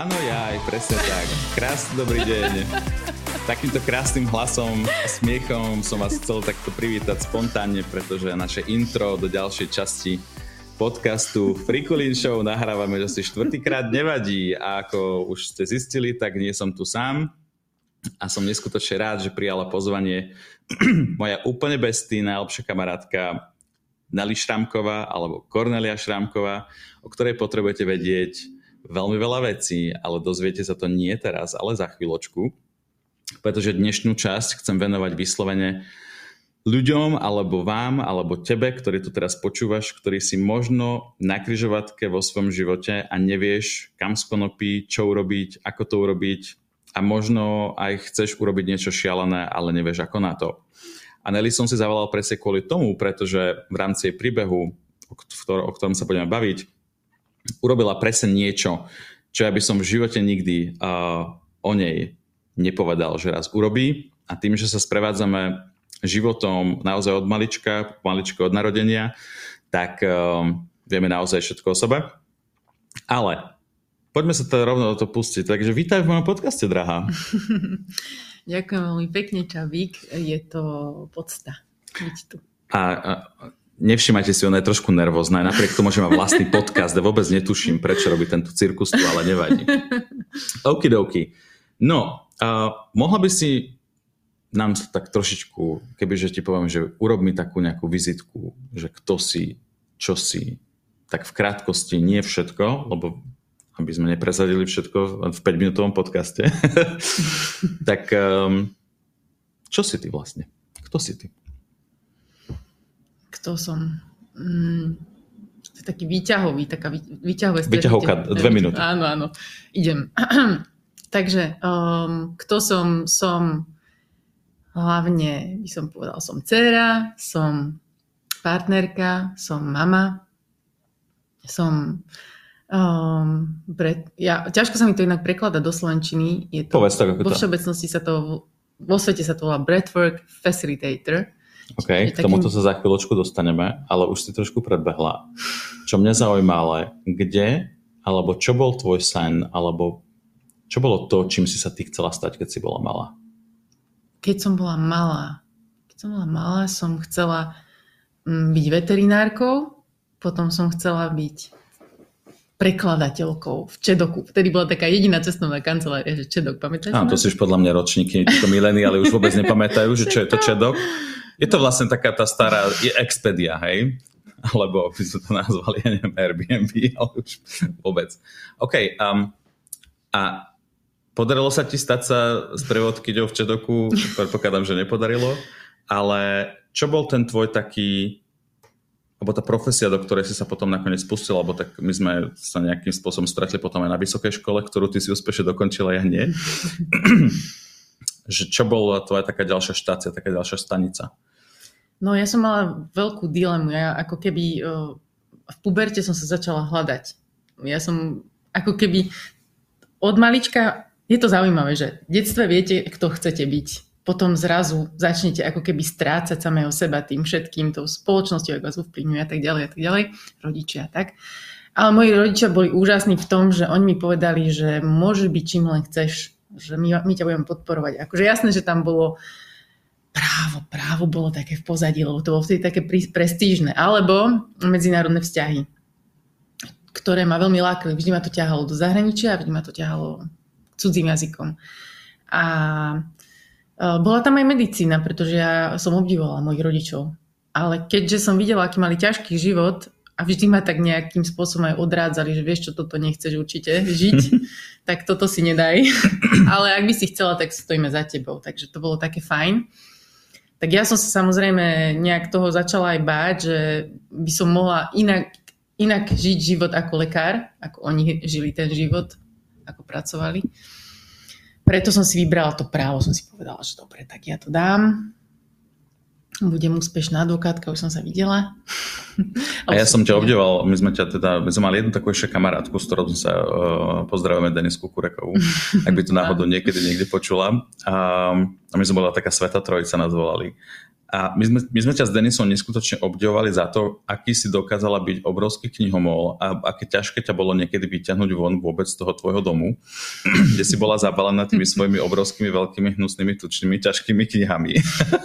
Áno, aj presne tak. Krásny dobrý deň. Takýmto krásnym hlasom a smiechom som vás chcel takto privítať spontánne, pretože naše intro do ďalšej časti podcastu Frikulín Show nahrávame asi štvrtýkrát, nevadí. A ako už ste zistili, tak nie som tu sám a som neskutočne rád, že prijala pozvanie moja úplne bestie, najlepšia kamarátka Nelly Šramková alebo Kornélia Šramková, o ktorej potrebujete vedieť veľmi veľa vecí, ale dozviete sa to nie teraz, ale za chvíľočku, pretože dnešnú časť chcem venovať vyslovene ľuďom, alebo vám, alebo tebe, ktorý tu teraz počúvaš, ktorý si možno na križovatke vo svojom živote a nevieš, kam skonopí, čo urobiť, ako to urobiť a možno aj chceš urobiť niečo šialené, ale nevieš ako na to. A Nelly som si zavolal presne kvôli tomu, pretože v rámci jej príbehu, o ktorom sa budeme baviť, urobila presne niečo, čo ja by som v živote nikdy o nej nepovedal, že raz urobí. A tým, že sa sprevádzame životom naozaj od malička od narodenia, tak vieme naozaj všetko o sebe. Ale poďme sa teda rovno do toho pustiť. Takže vítaj v mojom podcaste, drahá. Ďakujem veľmi pekne, Čavík. Je to podsta byť tu. Nevšimajte si, ona je trošku nervózna. Napriek tomu, že má vlastný podcast, ja vôbec netuším, prečo robí tento cirkus tu, ale nevadí. Okidoki. No, mohla by si nám tak trošičku, kebyže ti poviem, že urob mi takú nejakú vizitku, že kto si, čo si, tak v krátkosti, nie všetko, lebo aby sme neprezadili všetko v 5-minútovom podcaste. Tak čo si ty vlastne? Kto si ty? Kto som? To je taký výťahový, taká výťahové stretnutie. Výťahovka, 2 minúty. Áno, idem. Takže, kto som? Som hlavne, by som povedal, som dcéra, som partnerka, som mama, som ťažko sa mi to inak prekladá do slovenčiny. Je to, povedz tak, ako vo všeobecnosti sa to, vo svete sa to volá breathwork facilitator. OK, k tomuto sa za chvíľočku dostaneme, ale už si trošku predbehla. Čo mňa zaujíma, ale kde, alebo čo bol tvoj sen, alebo čo bolo to, čím si sa ty chcela stať, keď si bola malá? Keď som bola malá, som chcela byť veterinárkou, potom som chcela byť prekladateľkou v Čedoku. Vtedy bola taká jediná cestovná kancelária, že Čedok, pamätáš? To si už podľa mňa ročníky, to mileniáli už vôbec nepamätajú, že čo je to Čedok. Je to vlastne taká tá stará Expedia, hej? Alebo by sme to nazvali, ja neviem, Airbnb, ale už vôbec. OK, a podarilo sa ti stať sa sprievodkyňou v Čedoku? Predpokladám, že nepodarilo. Ale čo bol ten tvoj taký, alebo tá profesia, do ktorej si sa potom nakoniec spustila, lebo tak my sme sa nejakým spôsobom stretli potom aj na vysokej škole, ktorú ty si úspešne dokončila, ja nie. Že čo bola tvoja taká ďalšia štácia, taká ďalšia stanica? No ja som mala veľkú dilemu. Ja ako keby v puberte som sa začala hľadať. Ja som ako keby od malička, je to zaujímavé, že v detstve viete, kto chcete byť. Potom zrazu začnete ako keby strácať samého seba tým všetkým, tou spoločnosťou, ako vás ovplyvňuje a tak ďalej, rodičia, tak. Ale moji rodičia boli úžasní v tom, že oni mi povedali, že môže byť čím len chceš, že my ťa budeme podporovať. Akože jasné, že tam bolo právo bolo také v pozadí, lebo to bolo vtedy také prestížne. Alebo medzinárodné vzťahy, ktoré ma veľmi lákali. Vždy ma to ťahalo do zahraničia, vždy ma to ťahalo cudzým jazykom. A bola tam aj medicína, pretože ja som obdivovala mojich rodičov. Ale keďže som videla, aký mali ťažký život a vždy ma tak nejakým spôsobom aj odrádzali, že vieš čo, toto nechceš určite žiť, tak toto si nedaj. Ale ak by si chcela, tak stojíme za tebou. Takže to bolo také fajn. Tak ja som sa samozrejme nejak toho začala aj báť, že by som mohla inak žiť život ako lekár, ako oni žili ten život, ako pracovali. Preto som si vybrala to právo, som si povedala, že dobre, tak ja to dám. Budem úspešná advokátka, už som sa videla. A ja som ťa obdivoval, my sme mali jednu takú ešte kamarátku, s ktorou sa pozdravujeme, Denisku Kurekovú, ak by to náhodou niekedy niekde počula. A my sme bola taká Sveta Trojica, nás volali. A my sme ťa s Denisom neskutočne obdivovali za to, aký si dokázala byť obrovský knihomol a aké ťažké ťa bolo niekedy vyťahnuť von vôbec z toho tvojho domu, kde si bola zabalená tými svojimi obrovskými, veľkými, hnusnými, tučnými, ťažkými knihami.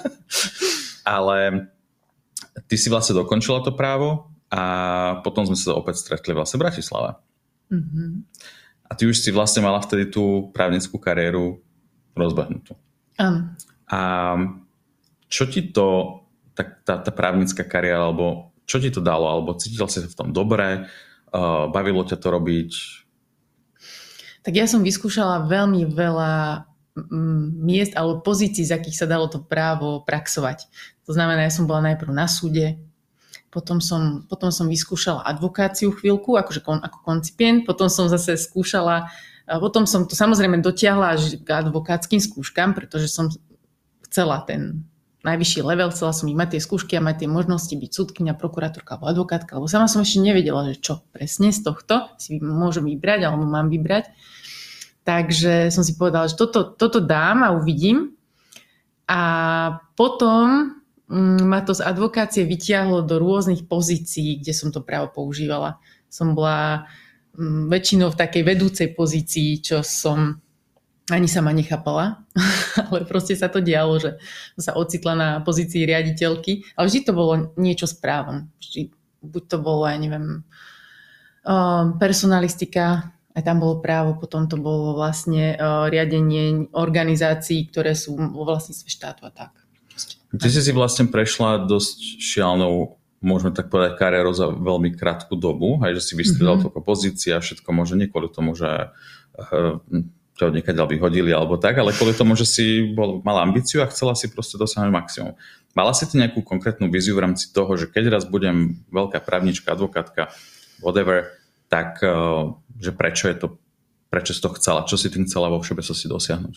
Ale ty si vlastne dokončila to právo a potom sme sa opäť stretli vlastne v Bratislave. Mm-hmm. A ty už si vlastne mala vtedy tú právnickú kariéru rozbehnutú. A čo ti to, tá právnická kariéra, alebo čo ti to dalo? Alebo cítila si sa v tom dobre? Bavilo ťa to robiť? Tak ja som vyskúšala veľmi veľa miest alebo pozícií, z akých sa dalo to právo praxovať. To znamená, ja som bola najprv na súde, potom som vyskúšala advokáciu chvíľku, ako koncipient, potom som zase skúšala, potom som to samozrejme dotiahla až k advokátskym skúškam, pretože som chcela ten najvyšší level, chcela som mať tie skúšky a mať tie možnosti byť sudkyňa, prokurátorka alebo advokátka, lebo sama som ešte nevedela, že čo presne z tohto si môžem vybrať alebo mám vybrať. Takže som si povedala, že toto dám a uvidím. A potom ma to z advokácie vytiahlo do rôznych pozícií, kde som to právo používala. Som bola väčšinou v takej vedúcej pozícii, čo som ani sama nechápala, ale proste sa to dialo, že som sa ocitla na pozícii riaditeľky, ale vždy to bolo niečo s právom. Buď to bolo, ja neviem, personalistika, aj tam bolo právo, potom to bolo vlastne riadenie organizácií, ktoré sú vo vlastníctve štátu a tak. Ty si vlastne prešla dosť šialnou, môžeme tak povedať, kariérou za veľmi krátku dobu, aj že si vystriedal toľko pozícií a všetko možno nie kvôli tomu, že ťa od niekaďaľ vyhodili alebo tak, ale kvôli tomu, že si mala ambíciu a chcela si proste dosiahnuť maximum. Mala si ty nejakú konkrétnu víziu v rámci toho, že keď raz budem veľká právnička, advokátka, whatever, tak že prečo si to chcela? Čo si tým chcela vo všeobecnosti dosiahnuť?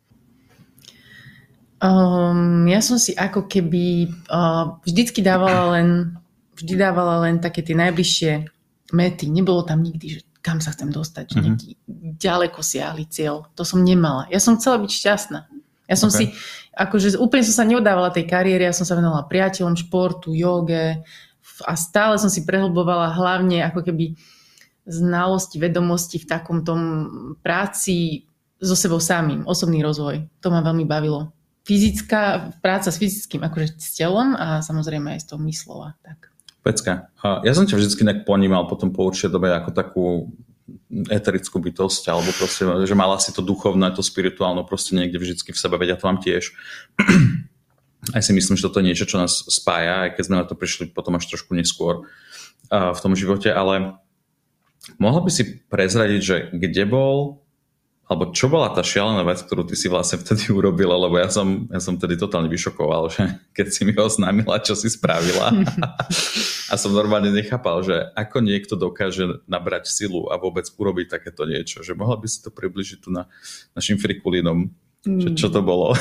Ja som si ako keby vždy dávala len také tie najbližšie mety. Nebolo tam nikdy, že kam sa chcem dostať, že nejaký ďaleko siahly cieľ. To som nemala. Ja som chcela byť šťastná. Ja som si, úplne som sa neoddávala tej kariére, ja som sa venovala priateľom, športu, joge a stále som si prehlbovala hlavne ako keby znalosti, vedomosti v takom tom práci so sebou samým, osobný rozvoj. To ma veľmi bavilo. Fyzická práca s fyzickým, s telom a samozrejme aj s tou myslou a tak. Pecka. Ja som ťa vždycky nejak ponímal potom po určitej dobe ako takú eterickú bytosť, alebo proste, že mala si to duchovné, to spirituálne proste niekde vždycky v sebe, veď ja to mám tiež. Aj si myslím, že toto je niečo, čo nás spája, aj keď sme na to prišli potom až trošku neskôr v tom živote, ale mohla by si prezradiť, že kde bol, alebo čo bola tá šialená vec, ktorú ty si vlastne vtedy urobila, lebo ja som vtedy totálne vyšokoval, že keď si mi oznámila, čo si spravila a som normálne nechápal, že ako niekto dokáže nabrať silu a vôbec urobiť takéto niečo, že mohla by si to približiť tu na našim frikulínom, čo to bolo?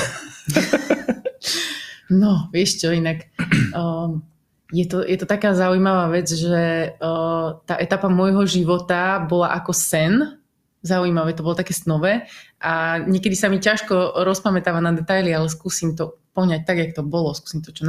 No, vieš čo, inak je to taká zaujímavá vec, že tá etapa môjho života bola ako sen. Zaujímavé, to bolo také snové a niekedy sa mi ťažko rozpamätáva na detaily, ale skúsim to poňať tak, jak to bolo. Skúsim to čo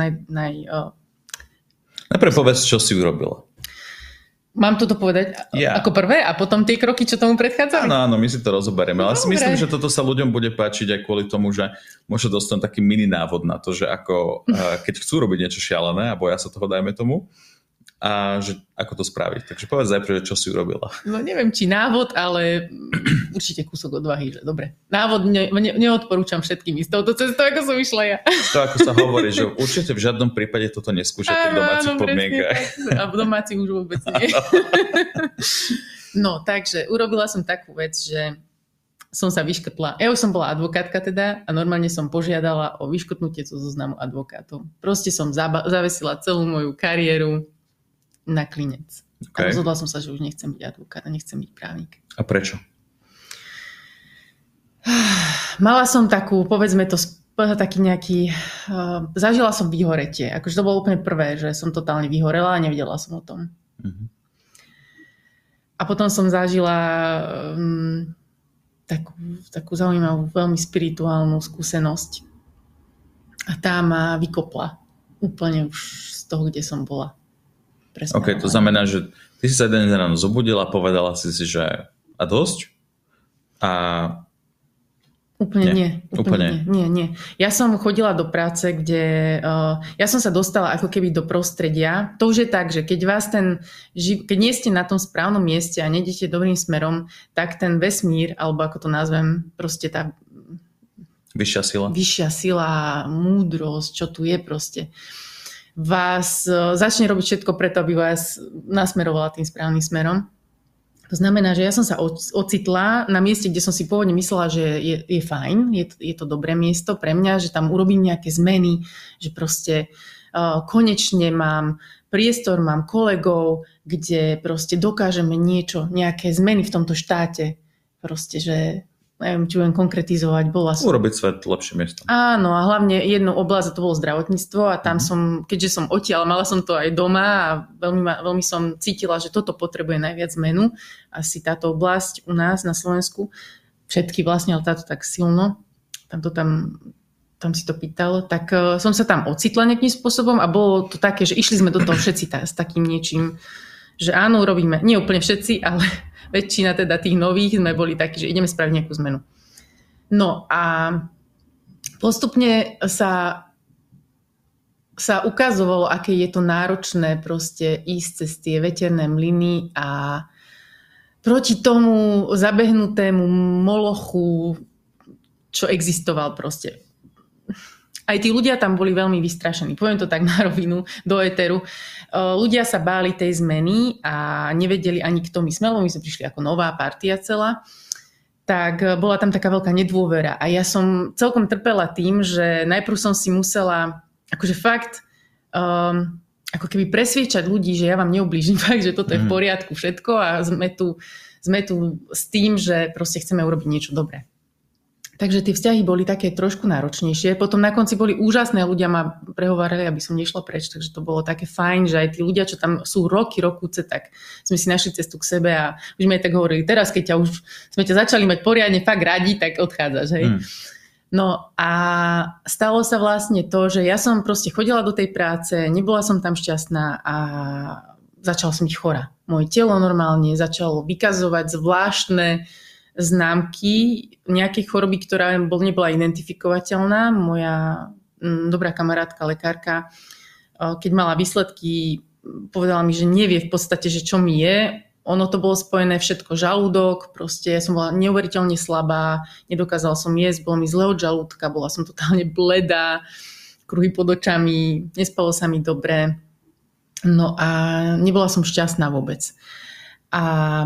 Najprv povedz, čo si urobila. Mám toto povedať ako prvé a potom tie kroky, čo tomu predchádzali? Áno, my si to rozoberieme. Ale si myslím, že toto sa ľuďom bude páčiť aj kvôli tomu, že môže dostať taký mini návod na to, že ako, keď chcú robiť niečo šialené a boja sa toho, dajme tomu, a že ako to spraviť. Takže povedz najprv, čo si urobila. No neviem, či návod, ale určite kúsok odvahy, že dobre. Návod neodporúčam všetkým ísť touto cestou, ako som išla ja. To ako sa hovorí, že určite v žiadnom prípade toto neskúšate v domácich podmienkach. A v domácich už vôbec nie. No, takže urobila som takú vec, že som sa vyškrtla. Ja už som bola advokátka teda a normálne som požiadala o vyškrtnutie zo zoznamu advokátov. Proste som zavesila celú moju kariéru na klinec. Okay. A rozhodla som sa, že už nechcem byť advokát a nechcem byť právnik. A prečo? Mala som takú, povedzme to, taký nejaký... zažila som vyhoretie. Akože to bolo úplne prvé, že som totálne vyhorela a nevedela som o tom. Uh-huh. A potom som zažila takú zaujímavú, veľmi spirituálnu skúsenosť. A tá ma vykopla. úplne už z toho, kde som bola. OK, to znamená, že ty si sa jeden ráno zobudila, povedala si, že a dosť? A... Úplne nie. Ja som chodila do práce, kde ja som sa dostala ako keby do prostredia. To už je tak, že keď nie ste na tom správnom mieste a nejdete dobrým smerom, tak ten vesmír, alebo ako to nazvem, proste tá vyššia sila, múdrosť, čo tu je proste, vás začne robiť všetko preto, aby vás nasmerovala tým správnym smerom. To znamená, že ja som sa ocitla na mieste, kde som si pôvodne myslela, že je fajn, je to dobré miesto pre mňa, že tam urobím nejaké zmeny, že proste konečne mám priestor, mám kolegov, kde proste dokážeme nejaké zmeny v tomto štáte. Proste, že neviem, či budem konkretizovať, urobiť svet lepšie miesto. Áno, a hlavne jednu oblasť, a to bolo zdravotníctvo a tam som, keďže som odtiaľ, mala som to aj doma a veľmi som cítila, že toto potrebuje najviac zmenu. Asi táto oblasť u nás na Slovensku, všetky vlastne, ale táto tak silno, tam si to pýtal, tak som sa tam ocitla nejakým spôsobom a bolo to také, že išli sme do toho všetci s takým niečím, že áno, urobíme, nie úplne všetci, ale väčšina teda tých nových sme boli takí, že ideme spraviť nejakú zmenu. No a postupne sa ukazovalo, aké je to náročné proste ísť cez tie veterné mlyny a proti tomu zabehnutému molochu, čo existoval proste. Aj tí ľudia tam boli veľmi vystrašení. Poviem to tak na rovinu, do éteru. Ľudia sa báli tej zmeny a nevedeli ani kto my sme, lebo my sme prišli ako nová partia celá. Tak bola tam taká veľká nedôvera. A ja som celkom trpela tým, že najprv som si musela akože fakt ako keby presviečať ľudí, že ja vám neublížim, fakt, že toto je v poriadku všetko a sme tu s tým, že proste chceme urobiť niečo dobré. Takže tie vzťahy boli také trošku náročnejšie. Potom na konci boli úžasné, ľudia ma prehovárali, aby som nešla preč, takže to bolo také fajn, že aj tí ľudia, čo tam sú rokúce, tak sme si našli cestu k sebe a už sme aj tak hovorili, teraz keď sme ťa začali mať poriadne fakt radi, tak odchádzaš, hej. No a stalo sa vlastne to, že ja som proste chodila do tej práce, nebola som tam šťastná a začala som byť chorá. Moje telo normálne začalo vykazovať zvláštne známky nejakej choroby, ktorá nebola identifikovateľná. Moja dobrá kamarátka, lekárka, keď mala výsledky, povedala mi, že nevie v podstate, že čo mi je. Ono to bolo spojené všetko, žalúdok, proste ja som bola neuveriteľne slabá, nedokázala som jesť, bolo mi zle od žalúdka, bola som totálne bledá, kruhy pod očami, nespalo sa mi dobre. No a nebola som šťastná vôbec. A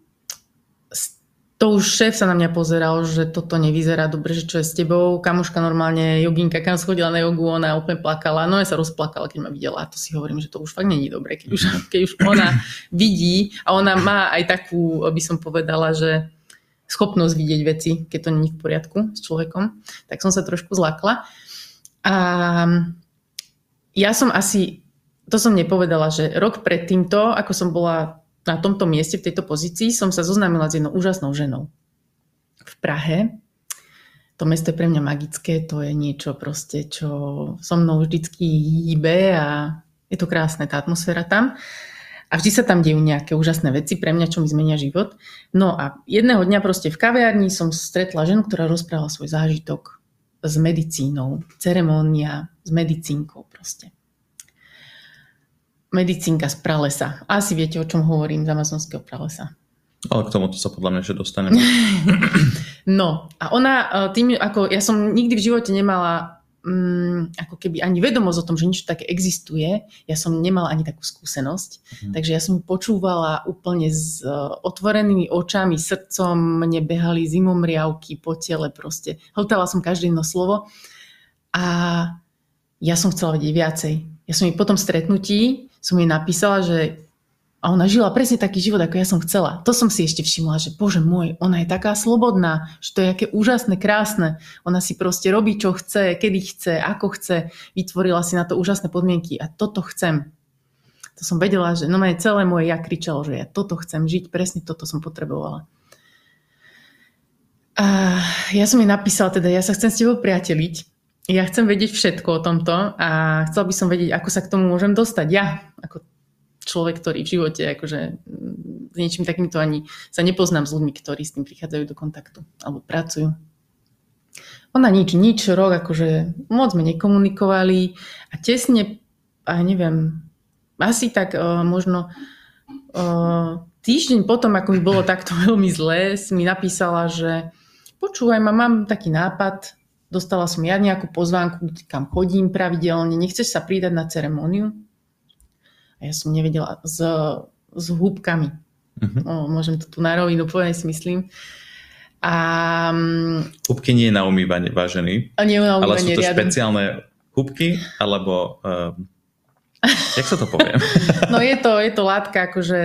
to už šéf sa na mňa pozeral, že toto nevyzerá dobre, že čo je s tebou. Kamoška normálne, joginka, kam schodila na jogu, ona úplne plakala. No ja sa rozplakala, keď ma videla. A to si hovorím, že to už fakt není dobre. Keď už ona vidí a ona má aj takú, by som povedala, že schopnosť vidieť veci, keď to není v poriadku s človekom, tak som sa trošku zlakla. A ja som to som nepovedala, že rok pred týmto, ako som bola na tomto mieste, v tejto pozícii, som sa zoznámila s jednou úžasnou ženou v Prahe. To mesto je pre mňa magické, to je niečo proste, čo so mnou vždycky hýbe a je to krásne, tá atmosféra tam. A vždy sa tam dejú nejaké úžasné veci pre mňa, čo mi zmenia život. No a jedného dňa proste v kaviarni som stretla ženu, ktorá rozprávala svoj zážitok s medicínou. Ceremónia s medicínkou proste. Medicínka z pralesa. Asi viete, o čom hovorím, z amazonského pralesa. Ale k tomuto sa podľa mňa ešte dostaneme. No a ona tým, ako ja som nikdy v živote nemala ako keby ani vedomosť o tom, že niečo také existuje. Ja som nemala ani takú skúsenosť. Takže ja som počúvala úplne s otvorenými očami, srdcom, mne behali zimomriavky po tele proste. Hltala som každé jedno slovo a ja som chcela vedieť viacej. Ja som jej po tom stretnutí som jej napísala, že a ona žila presne taký život, ako ja som chcela. To som si ešte všimla, že bože môj, ona je taká slobodná, že to je aké úžasné, krásne. Ona si proste robí, čo chce, kedy chce, ako chce. Vytvorila si na to úžasné podmienky a toto chcem. To som vedela, že celé moje ja kričalo, že ja toto chcem žiť, presne toto som potrebovala. A ja som jej napísala, teda ja sa chcem s tebou priateliť. ja chcem vedieť všetko o tomto a chcela by som vedieť, ako sa k tomu môžem dostať. Ja, ako človek, ktorý v živote akože s niečím takýmto ani sa nepoznám s ľuďmi, ktorí s tým prichádzajú do kontaktu alebo pracujú. Ona nič, rok, akože moc sme nekomunikovali a tesne, a neviem, asi tak možno týždeň potom, ako mi bolo takto veľmi zlé, mi napísala, že počúvaj ma, mám taký nápad, dostala som ja nejakú pozvánku, kam chodím pravidelne, nechceš sa pridať na ceremóniu? A ja som nevedela s húbkami. Môžem to tu na rovinu povedať, si myslím. A húbky nie je na umývanie, vážený. Ale sú to špeciálne húbky, alebo jak sa to povie? No je to látka, akože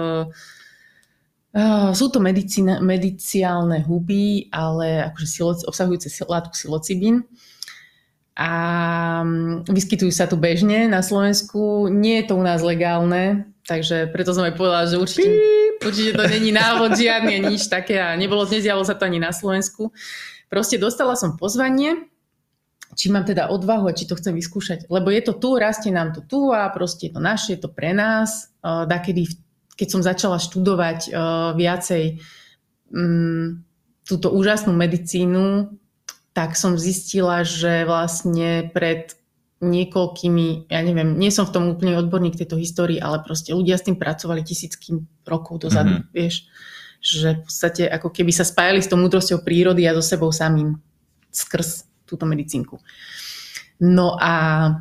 sú to mediciálne huby, ale akože obsahujúce látku psilocibín. A vyskytujú sa tu bežne na Slovensku. Nie je to u nás legálne, takže preto som aj povedala, že určite to není návod žiadny, nič také a nezdialo sa to ani na Slovensku. Proste dostala som pozvanie, či mám teda odvahu a či to chcem vyskúšať. Lebo je to tu, rastie nám to tu a proste je to naše, je to pre nás. Keď som začala študovať viacej túto úžasnú medicínu, tak som zistila, že vlastne pred niekoľkými, ja neviem, nie som v tom úplne odborník tejto histórii, ale proste ľudia s tým pracovali tisícky rokov dozadu, vieš, že v podstate ako keby sa spájali s tou múdrosťou prírody a so sebou samým skrz túto medicínku. No a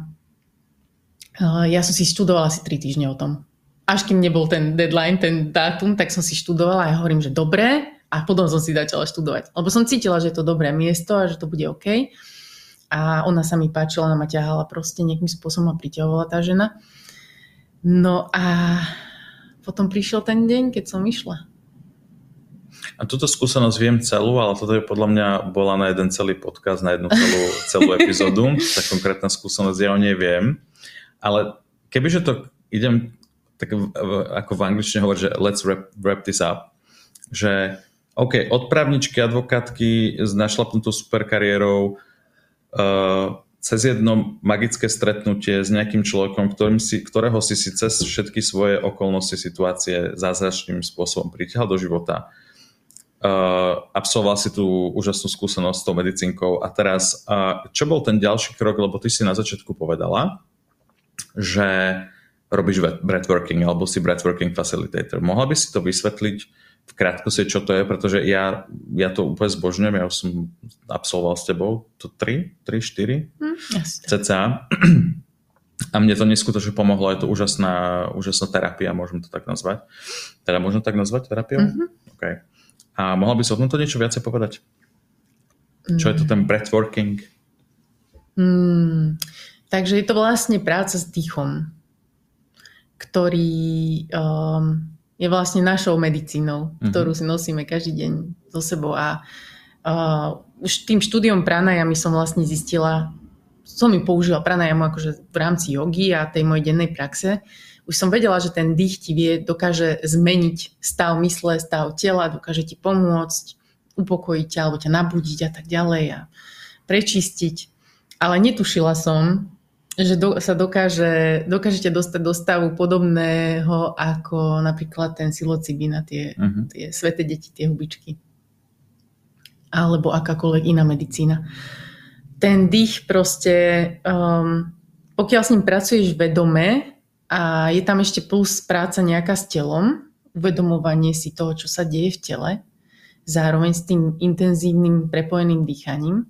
ja som si študovala asi 3 týždne o tom. Až kým nebol ten deadline, ten dátum, tak som si študovala a ja hovorím, že dobre, a potom som si začala študovať. Lebo som cítila, že je to dobré miesto a že to bude OK. A ona sa mi páčila, ona ma ťahala proste nejakým spôsobom ma priťahovala tá žena. No a potom prišiel ten deň, keď som išla. A túto skúsenosť viem celú, ale toto je podľa mňa bola na jeden celý podcast, na jednu celú epizódu. Tá konkrétna skúsenosť, ja o nej viem. Ale kebyže to idem tak ako v angličtine hovoriť, že let's wrap this up, že OK, od právničky, advokátky s našlapnutou super kariérou cez jedno magické stretnutie s nejakým človekom, ktorého si cez všetky svoje okolnosti, situácie zázračným spôsobom pritiahol do života. Absolvoval si tú úžasnú skúsenosť s tou medicínkou a teraz, čo bol ten ďalší krok, lebo ty si na začiatku povedala, že robíš breathworking alebo si breathworking facilitator. Mohla by si to vysvetliť v krátkosti, čo to je, pretože ja to úplne zbožňujem, ja už som absolvoval s tebou to 3, 4 cca a mne to neskutočne pomohlo, je to úžasná terapia, môžem to tak nazvať. Teda môžem tak nazvať terapiou? Okay. A mohla by si o tomto niečo viacej povedať? Čo je to ten breathworking? Takže je to vlastne práca s dýchom, ktorý je vlastne našou medicínou, ktorú si nosíme každý deň so sebou. A už tým štúdiom pranajamy som vlastne zistila, som ju použila pranajamu akože v rámci jogy a tej mojej dennej praxe. Už som vedela, že ten dých ti dokáže zmeniť stav mysle, stav tela, dokáže ti pomôcť, upokojiť ťa alebo ťa nabudiť a tak ďalej a prečistiť. Ale netušila som, že sa dokážete dostať do stavu podobného ako napríklad ten psilocibín a tie sväté deti, tie hubičky. Alebo akákoľvek iná medicína. Ten dých proste, pokiaľ s ním pracuješ vedome a je tam ešte plus práca nejaká s telom, uvedomovanie si toho, čo sa deje v tele, zároveň s tým intenzívnym prepojeným dýchaním,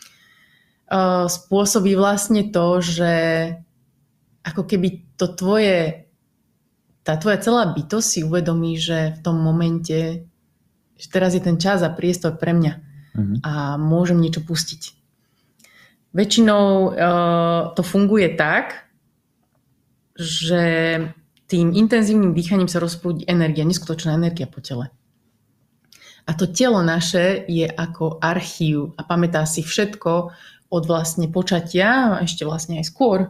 spôsobí vlastne to, že ako keby tá tvoja celá bytosť si uvedomí, že v tom momente, že teraz je ten čas a priestor pre mňa a môžem niečo pustiť. Väčšinou to funguje tak, že tým intenzívnym dýchaním sa rozprúdi energia, neskutočná energia po tele. A to telo naše je ako archív a pamätá si všetko od vlastne počatia a ešte vlastne aj skôr.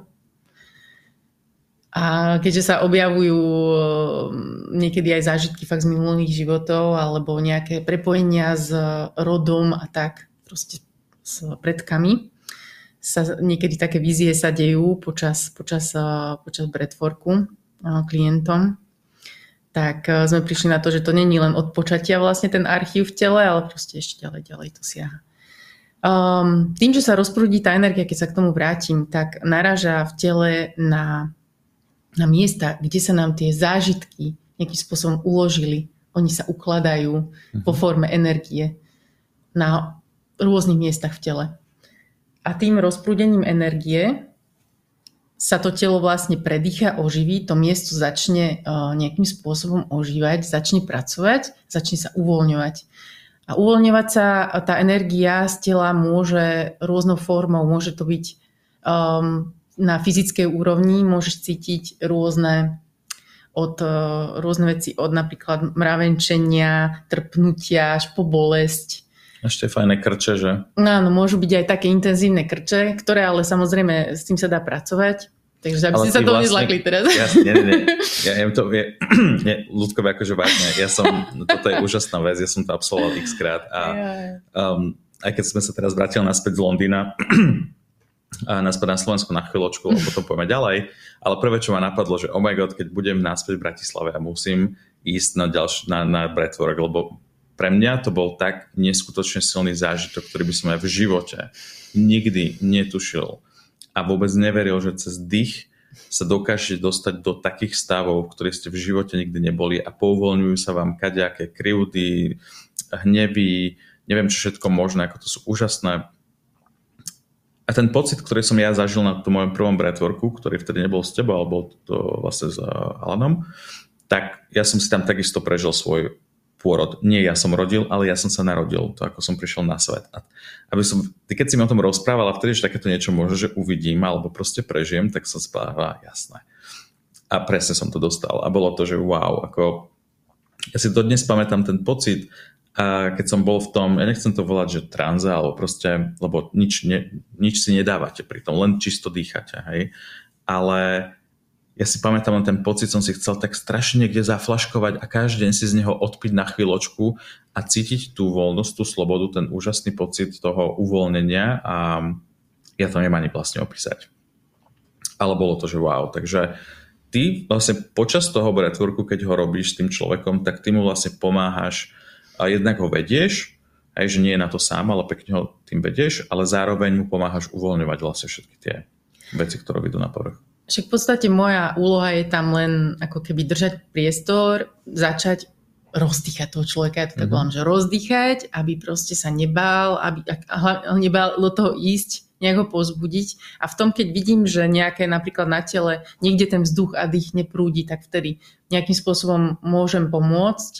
A keďže sa objavujú niekedy aj zážitky fakt z minulých životov alebo nejaké prepojenia s rodom a tak, proste s predkami, niekedy také vízie sa dejú počas breathworku klientom, tak sme prišli na to, že to není len od počatia vlastne ten archív v tele, ale proste ešte ďalej to siaha. Tým, že sa rozprúdi tá energia, keď sa k tomu vrátim, tak naráža v tele na miesta, kde sa nám tie zážitky nejakým spôsobom uložili. Oni sa ukladajú vo forme energie na rôznych miestach v tele. A tým rozprúdením energie sa to telo vlastne predýcha, oživí, to miesto začne nejakým spôsobom ožívať, začne pracovať, začne sa uvoľňovať. A uvoľňovať sa tá energia z tela môže rôznou formou, môže to byť na fyzickej úrovni, môžeš cítiť rôzne veci, od napríklad mravenčenia, trpnutia až po bolesť. Ešte fajné krče, že? Áno, môžu byť aj také intenzívne krče, ktoré ale samozrejme s tým sa dá pracovať. Takže aby ste sa toho nezlakli teraz. Nie. Ľudkovi akože vážne. Toto je úžasná vec, ja som to absolvoval x-krát a aj keď sme sa teraz vrátili naspäť z Londýna a naspäť na Slovensku na chvíľočku, a potom pôjdeme ďalej, ale prvé, čo ma napadlo, že oh my god, keď budem naspäť v Bratislave a musím ísť na breathwork, lebo pre mňa to bol tak neskutočne silný zážitok, ktorý by som aj v živote nikdy netušil a vôbec neveril, že cez dých sa dokážete dostať do takých stavov, v ktorých ste v živote nikdy neboli a pouvoľňujú sa vám kadejaké krivdy, hnevy, neviem čo všetko možné, ako to sú úžasné. A ten pocit, ktorý som ja zažil na tom mojom prvom breathworku, ktorý vtedy nebol s tebou, ale bol to vlastne s Alanom, tak ja som si tam takisto prežil svoj pôrod. Nie ja som rodil, ale ja som sa narodil, to ako som prišiel na svet. A ty keď si mi o tom rozprával a vtedy, že takéto niečo môže, že uvidím alebo proste prežijem, tak som spávala, jasné. A presne som to dostal. A bolo to, že wow, ako ja si dodnes pamätám ten pocit, a keď som bol v tom, ja nechcem to volať, že tranze, alebo proste, lebo nič si nedávate pri tom, len čisto dýchate, hej. Ale ja si pamätám ten pocit, som si chcel tak strašne niekde zaflaškovať a každý deň si z neho odpiť na chvíľočku a cítiť tú voľnosť, tú slobodu, ten úžasný pocit toho uvoľnenia a ja to neviem ani vlastne opísať. Ale bolo to, že wow. Takže ty vlastne počas toho breathworku, keď ho robíš s tým človekom, tak ty mu vlastne pomáhaš a jednak ho vedieš, aj že nie je na to sám, ale pekne ho tým vedieš, ale zároveň mu pomáhaš uvoľňovať vlastne všetky tie veci, ktoré idú na povrch. Však v podstate moja úloha je tam len ako keby držať priestor, začať rozdýchať toho človeka, ja to tak volám, že rozdýchať, aby proste sa nebál, aby nebál do toho ísť, nejak ho pozbudiť. A v tom, keď vidím, že nejaké napríklad na tele niekde ten vzduch a dých neprúdi, tak vtedy nejakým spôsobom môžem pomôcť.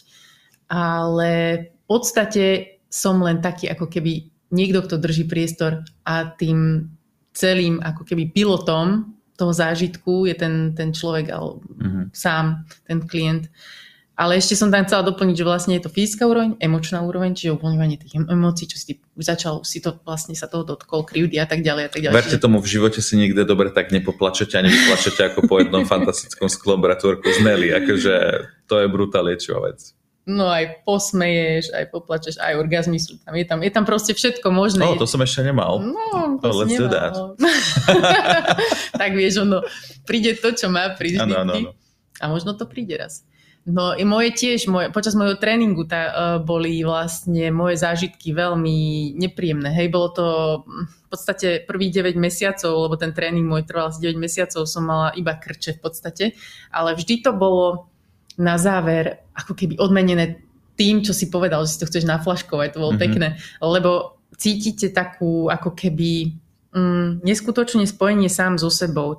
Ale v podstate som len taký ako keby niekto, kto drží priestor a tým celým ako keby pilotom toho zážitku je ten človek sám, ten klient. Ale ešte som tam chcela doplniť, že vlastne je to fyzická úroveň, emočná úroveň, čiže uvoľňovanie tých emócií, čo si začal si to vlastne sa toho dotkol, krivdy a tak ďalej. Verte tomu, v živote si nikde dobre tak nepoplačete a nevyplačete ako po jednom fantastickom skvelom breathworku z Nelly. Akože to je brutál liečivá vec. No aj posmeješ, aj poplačeš, aj orgazmy sú tam. Je tam proste všetko možné. To som ešte nemal. No, to let's do that. Tak vieš, príde to, čo má prísť. Áno. A možno to príde raz. No i počas môjho tréningu boli vlastne moje zážitky veľmi nepríjemné. Hej, bolo to v podstate prvých 9 mesiacov, lebo ten tréning môj trval asi 9 mesiacov, som mala iba krče v podstate. Ale vždy to bolo na záver ako keby odmenené tým, čo si povedal, že si to chceš naflaškovať. To bolo pekné, lebo cítite takú ako keby neskutočné spojenie sám so sebou,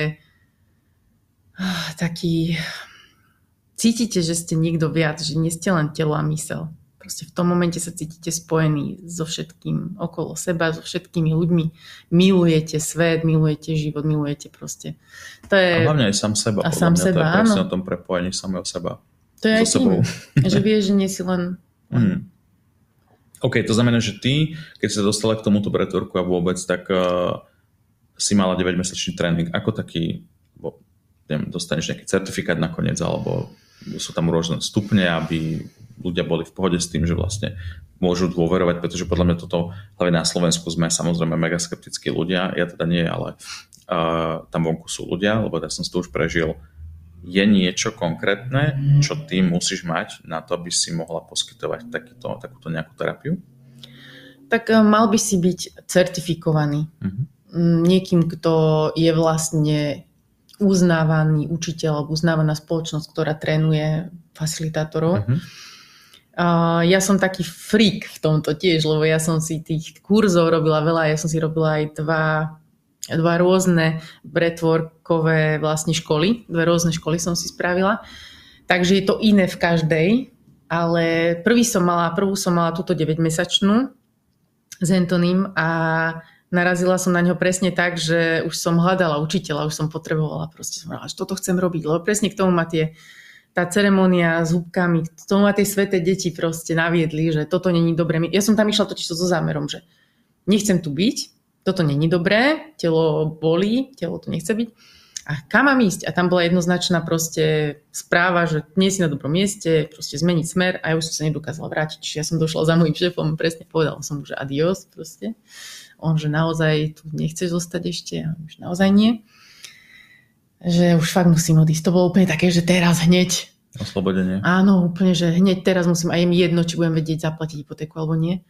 cítite, že ste niekto viac, že nie ste len telo a mysel. Proste v tom momente sa cítite spojení so všetkým okolo seba, so všetkými ľuďmi. Milujete svet, milujete život, milujete proste. To je... A hlavne aj sám seba. A sám seba, to je presne o tom prepojení samého seba. To je aj tým, že vieš, že nie si len... OK, to znamená, že ty, keď si sa dostala k tomuto breathworku a vôbec, tak si mala 9-mesačný tréning. Ako taký, dostaneš nejaký certifikát nakoniec, alebo sú tam rôzne stupne, aby ľudia boli v pohode s tým, že vlastne môžu dôverovať, pretože podľa mňa toto, hlavne na Slovensku sme samozrejme mega skeptickí ľudia, ja teda nie, ale tam vonku sú ľudia, lebo ja som si to už prežil. Je niečo konkrétne, čo ty musíš mať na to, aby si mohla poskytovať takúto nejakú terapiu? Tak mal by si byť certifikovaný. Niekým, kto je vlastne uznávaný učiteľ alebo uznávaná spoločnosť, ktorá trénuje facilitátorov. Ja som taký freak v tomto tiež, lebo ja som si tých kurzov robila veľa, ja som si robila aj dva rôzne breathworkové vlastne školy, dve rôzne školy som si spravila, takže je to iné v každej, ale prvú som mala túto 9-mesačnú s Antonym a narazila som na ňo presne tak, že už som hľadala učiteľa, už som potrebovala, proste som hovorila, že toto chcem robiť, lebo presne k tomu ma tá ceremónia s húbkami, k tomu ma tie sväté deti proste naviedli, že toto není dobré. Ja som tam išla totiž so zámerom, že nechcem tu byť, toto není dobré, telo bolí, telo tu nechce byť. A kam mám ísť? A tam bola jednoznačná proste správa, že nie si na dobrom mieste, proste zmeniť smer a ja už som sa nedokázala vrátiť. Čiže ja som došla za môjim šéfom, presne povedala som mu, že adios proste. On, že naozaj tu nechceš zostať ešte, a už naozaj nie. Že už fakt musím odísť. To bolo úplne také, že teraz hneď. Oslobodenie. Áno, úplne, že hneď teraz musím, a je mi jedno, či budem vedieť zaplatiť hypotéku alebo nie.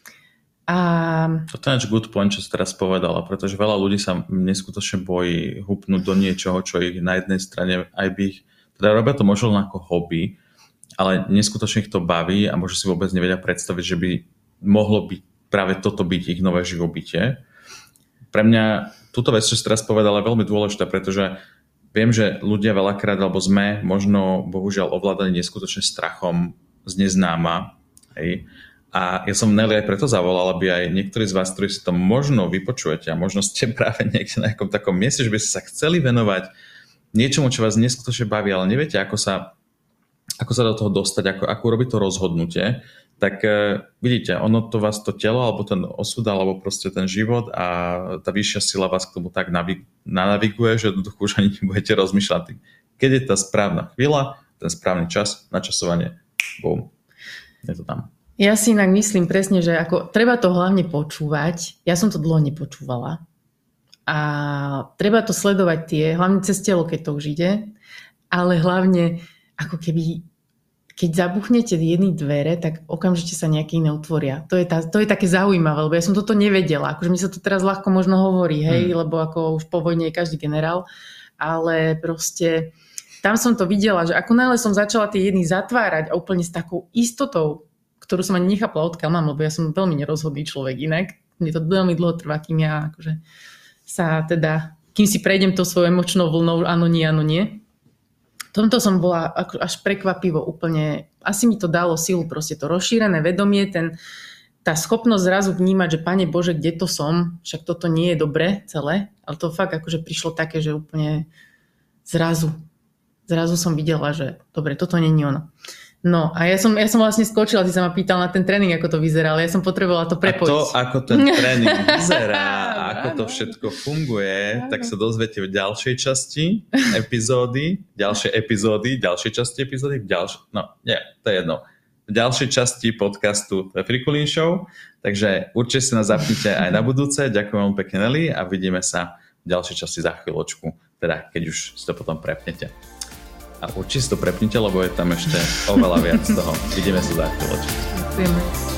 To je náš good point, čo si teraz povedala, pretože veľa ľudí sa neskutočne bojí hupnúť do niečoho, čo ich na jednej strane aj by ich, teda robia to možno ako hobby, ale neskutočne ich to baví a možno si vôbec nevedia predstaviť, že by mohlo byť práve toto byť ich nové živobytie. Pre mňa túto vec, čo si teraz povedala, je veľmi dôležitá, pretože viem, že ľudia veľakrát, alebo sme možno bohužiaľ ovládaní neskutočne strachom z neznáma. Hej. A ja som Nelly aj preto zavolal, aby aj niektorí z vás, ktorí si to možno vypočujete a možno ste práve niekde na nejakom takom mieste, že by ste sa chceli venovať niečomu, čo vás neskutočne baví, ale neviete, ako sa do toho dostať, ako urobiť to rozhodnutie, tak vidíte, ono to vás to telo, alebo ten osud, alebo proste ten život a tá vyššia sila vás k tomu tak naviguje, že jednoducho už ani nebudete rozmýšľať. Keď je tá správna chvíľa, ten správny čas, načasovanie, bum, je to tam. Ja si inak myslím presne, že ako treba to hlavne počúvať. Ja som to dlho nepočúvala. A treba to sledovať hlavne cez telo, keď to už ide, ale hlavne ako keby keď zabuchnete jedny dvere, tak okamžite sa nejaké iné otvoria. To je také zaujímavé, lebo ja som toto nevedela. Akože mi sa to teraz ľahko možno hovorí, hej, lebo ako už po vojne je každý generál, ale proste tam som to videla, že ako náhle som začala tie jedny zatvárať a úplne s takou istotou, ktorú som ani nechápala, odkiaľ mám, lebo ja som veľmi nerozhodný človek inak. Mne to veľmi dlho trvá, kým ja akože kým si prejdem to svojou emočnou vlnou, áno, nie. Tomto som bola až prekvapivo úplne, asi mi to dalo silu, proste to rozšírené vedomie, tá schopnosť zrazu vnímať, že Pane Bože, kde to som, však toto nie je dobre celé, ale to fakt akože prišlo také, že úplne zrazu som videla, že dobre, toto nie je ono. No a ja som vlastne skočila, ty sa ma pýtal na ten tréning, ako to vyzerá, ale ja som potrebovala to prepojiť. A to, ako ten tréning vyzerá, ako to všetko funguje, tak sa dozviete v ďalšej časti ďalšej časti epizódy, to je jedno. V ďalšej časti podcastu Frikulín Show, takže určite si nás zapnite aj na budúce. Ďakujem vám pekne, Nelly, a vidíme sa v ďalšej časti za chvíľočku, teda keď už si to potom prepnete. A určite si to prepnite, lebo je tam ešte oveľa viac z toho. Vidíme sa za chvíľočku. Ďakujem.